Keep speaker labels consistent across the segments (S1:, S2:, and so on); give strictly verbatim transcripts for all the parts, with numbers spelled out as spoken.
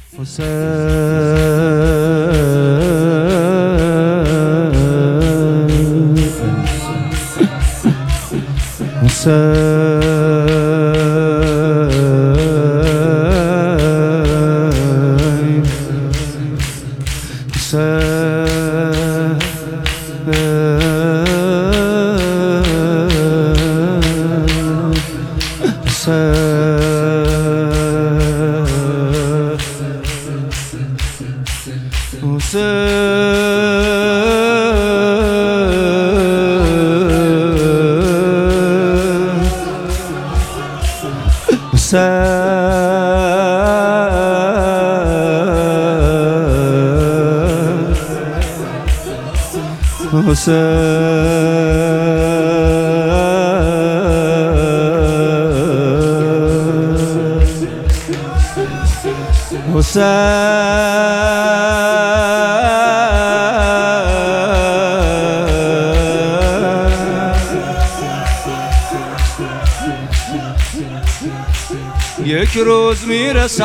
S1: یک روز میرسد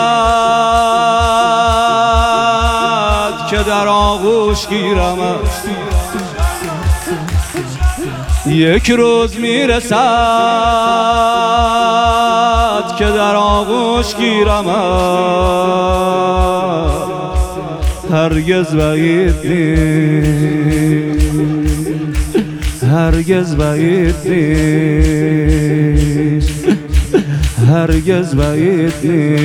S1: که در آغوش گیرم، یک روز میرسد که در آغوش گیرم، هرگز بعید نیست، هرگز بعید نیست، هرگز بعید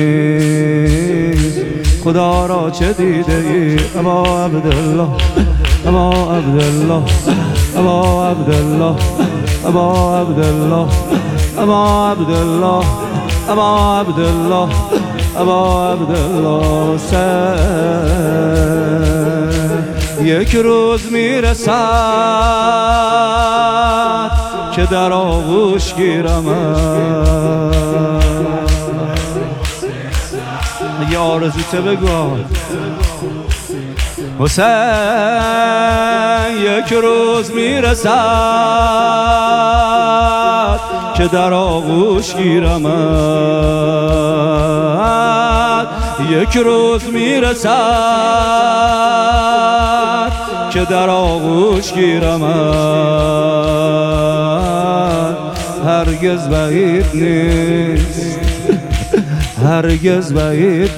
S1: نیست. خدا را چه دیده ای ابا عبدالله، ابا عبدالله، ابا عبدالله، ابا عبدالله، ابا عبدالله، ابا عبدالله، ابا عبدالله. یک روز میرسد که در آغوش گیرم، یه آرزوته بگو حسین. یک روز میرسد که در آغوش گیرم، یک روز میرسد که در آغوش گیرم، هرگز بعید نیست، هرگز بعید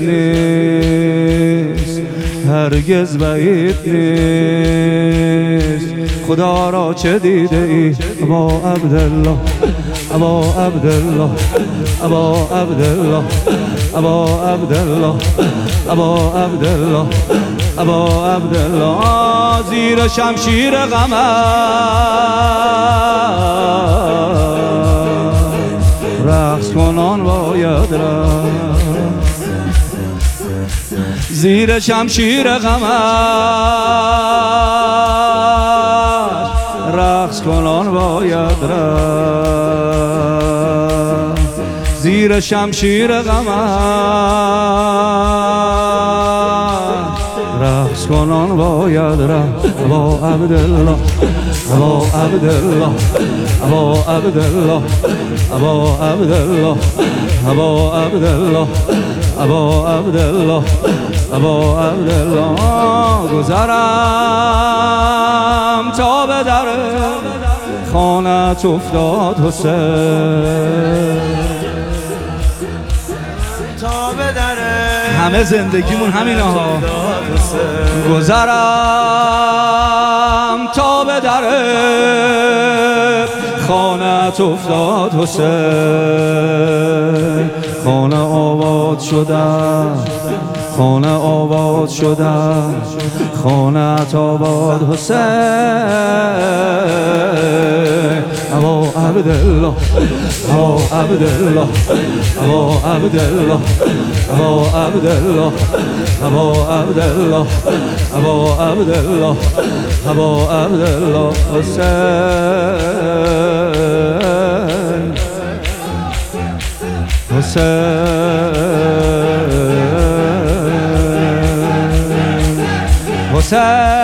S1: نیست، هرگز بعید نیست. خدا را چه دیده ای ابا عبدالله، ابا عبدالله، ابا عبدالله، ابا عبدالله، ابا عبدالله، ابا عبدالله. زیر شمشیر غمت رقص کنان باید رفت، زیر شمشیر غمت رقص کنان باید رفت، زیر شمشیر غمت رقص کنان باید رفت. ابا عبدالله، ابا عبدالله، ابا عبدالله، ابا عبدالله، ابا عبدالله، ابا عبدالله، ابا عبدالله. گذرم تا به در خانت افتاد حسین، تا به در همه زندگیمون همینه ها. گذرم تا به در خانت افتاد حسین، خانه آباد شدم، خانه آباد شدم، خانت آباد حسین. ابا عبدالله، ابا عبدالله، ابا عبدالله، ابا عبدالله، ابا عبدالله، ابا عبدالله، ابا عبدالله حسین، حسین، حسین.